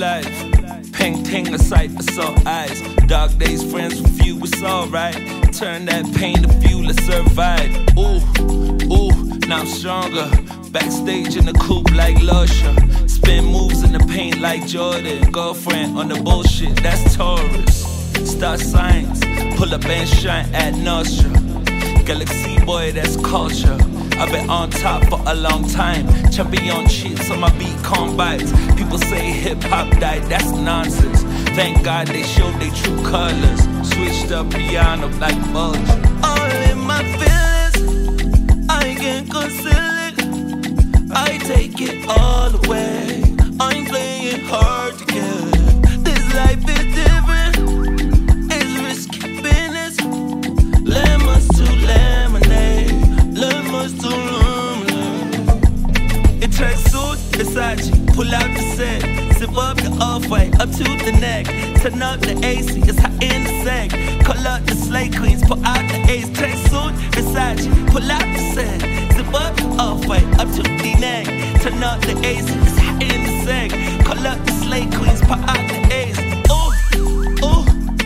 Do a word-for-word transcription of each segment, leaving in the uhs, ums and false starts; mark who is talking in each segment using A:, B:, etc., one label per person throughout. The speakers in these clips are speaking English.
A: life. Pink ting aside for sore eyes. Dark days, friends with you, it's alright. Turn that pain to fuel to survive. Ooh, ooh, now I'm stronger. Backstage in the coupe like Lusher. Spin moves in the paint like Jordan. Girlfriend on the bullshit, that's Taurus. Star signs, pull up and shine at Nostra. Galaxy boy, that's culture. I've been on top for a long time. Champion cheats on my beat combines. People say hip-hop died, that's nonsense. Thank God they showed their true colors. Switched up piano like Vulture.
B: All in my feelings, I can't conceal it. I take it all away. I'm playing hard to get. This life is different. It's risky business. Lemons to lemonade. Lemons to lemonade. It tracksuit, Versace, pull out the set. Zip up the off-white, up to the neck. Turn up the A C, it's hot in the sack. Call up the slay queens, pull out the ace. Tracksuit, Versace, pull out the set. Zip up the off-white, up to the neck. Turn up the A C, it's hot in the sack. Call up the slay queens, pull out the ace. Ooh, ooh.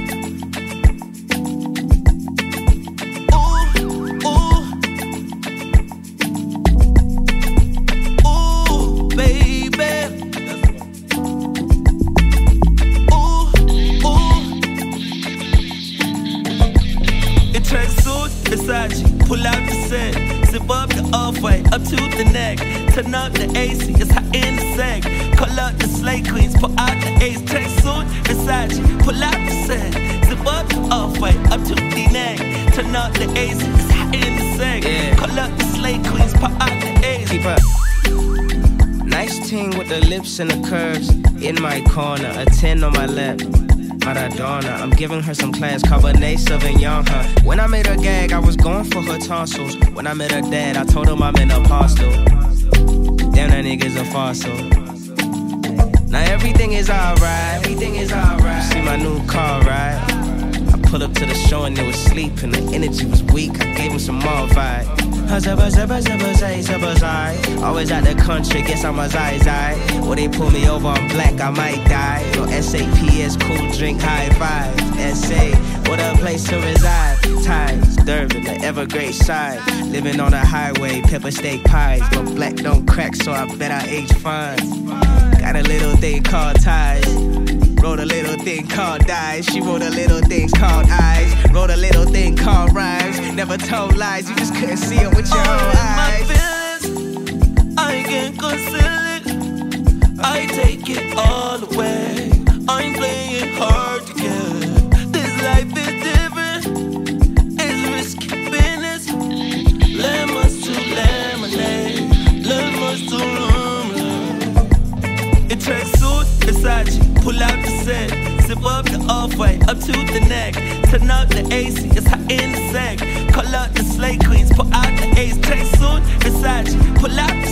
B: Versace, pull out the set. Zip up the off-white, up to the neck. Turn up the A C, it's hot in the sack. Call up the slay queens, pull out the ace. Tracksuit, Versace, pull out the set. Zip up the off-white, up to the neck. Turn up the A C, it's hot in the sack. Yeah. Call up the slay queens, pull out the ace.
C: Keep up. Nice ting with the lips and the curves. In my corner, a ten on my lap. Maradona, I'm giving her some class, Cabernet Sauvignon, huh? When I made her gag, I was going for her tonsils. When I met her dad, I told him I'm an apostle. Damn, that nigga's a fossil. Now everything is alright, everything is alright. See my new car, right? I pulled up to the show and they was sleeping. The energy was weak, I gave him some more vibe. Always out the country, guess I'm a zai zai. Or they pull me over, I'm black, I might die. No S A P S, cool drink, high five. S A, what a place to reside. Ties, Durban, the Evergreen side. Living on a highway, pepper steak pies. But black don't crack, so I bet I age fine. Got a little thing called ties. Wrote a little thing called dies. She wrote a little thing called eyes. Wrote a little thing called rhymes. Never told lies, you just couldn't see it with your
B: all
C: own eyes.
B: My feelings, I can't conceal it. I take it all away. I'm playing hard to get. This life is different. It's risky business. Lemons to lemonade. Lemons to lemonade. It tracksuit, Versace, pull out the set. Zip up the off-white, up to the neck. Turn up the A C, it's hot in the sack. Call up the slay queens, pull out the ace. Tracksuit, Versace, pull out the